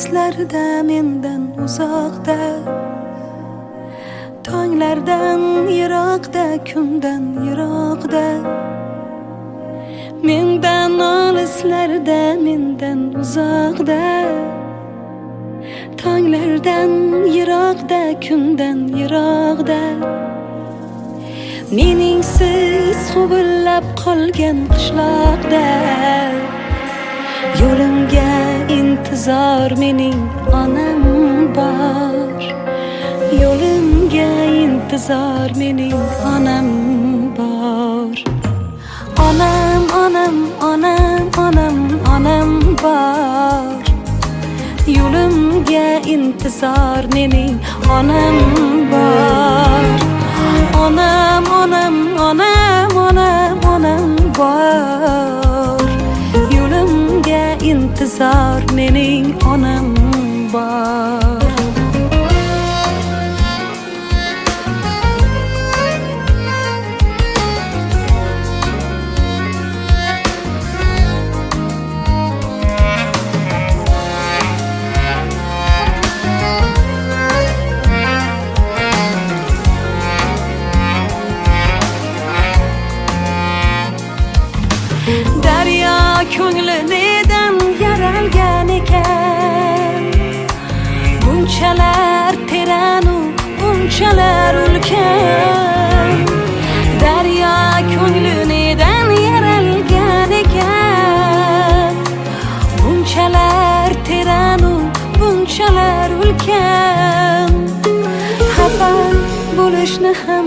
olislarda mendan uzoqda, tonglardan yiroqda, kundan yiroqda. Mendan olislarda mendan uzoqda, tonglardan yiroqda, kundan yiroqda. Meningsiz huvillab qolgan qishloqda, yo'limga intizor mening onam bor. Yo'limga intizor mening onam bor. Onam, onam, onam, onam, onam bor. Yo'limga intizor mening onam bor. Onam, onam, onam, onam, onam bor. Yo'limga intizor mening onam bor. Daryo ko'ngli nedan yaralgan ekan, bunchalar teranu bunchalar ulkan. Daryo ko'ngli nedan yaralgan ekan, bunchalar teranu bunchalar ulkan. Xafa bo'lishni ham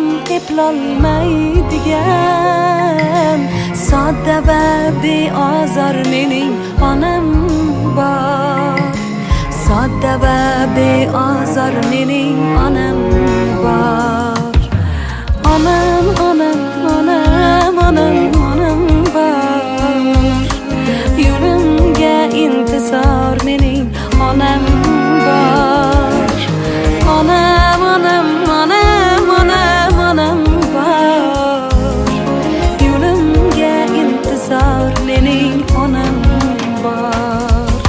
eplolmaydigan, sodda va beozor mening onam bor. Sodda va beozor mening onam bor. Onam, onam, onam, onam, onam bor. Yo'limga intizor mening onam bor. Onam, onam, onam, onam, onam bor. Yo'limga intizor mening onam bor.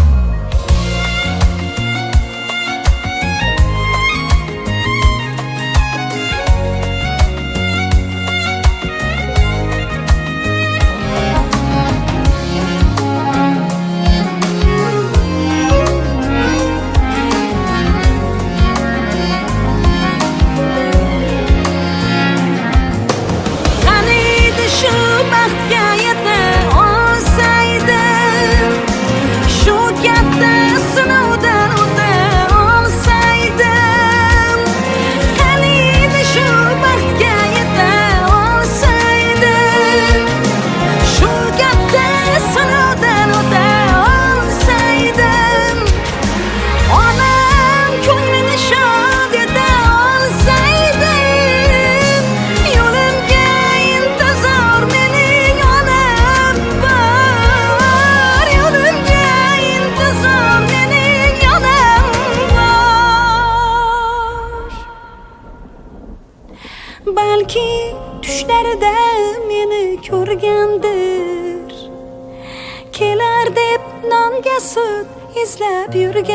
Balki tushlarida meni ko'rgandir, kelar deb nonga sut izlab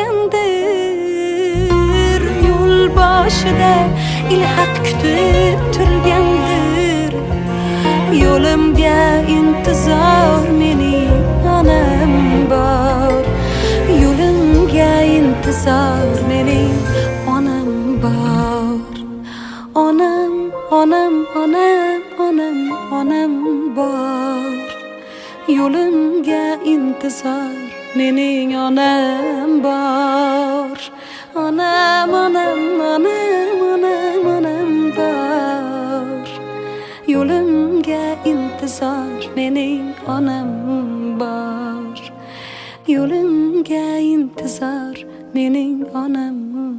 yurgandir. Yo'l boshida ilhaq kutib turgandir. Yo'limga intizor mening onam bor. Yo'limga intizor mening onam bor. Onam, onam, onam, onam, onam bor. Yo'limga intizor mening onam bor. Onam, onam, onam, onam, onam bor. Yo'limga intizor mening onam bor. Yo'limga intizor mening onam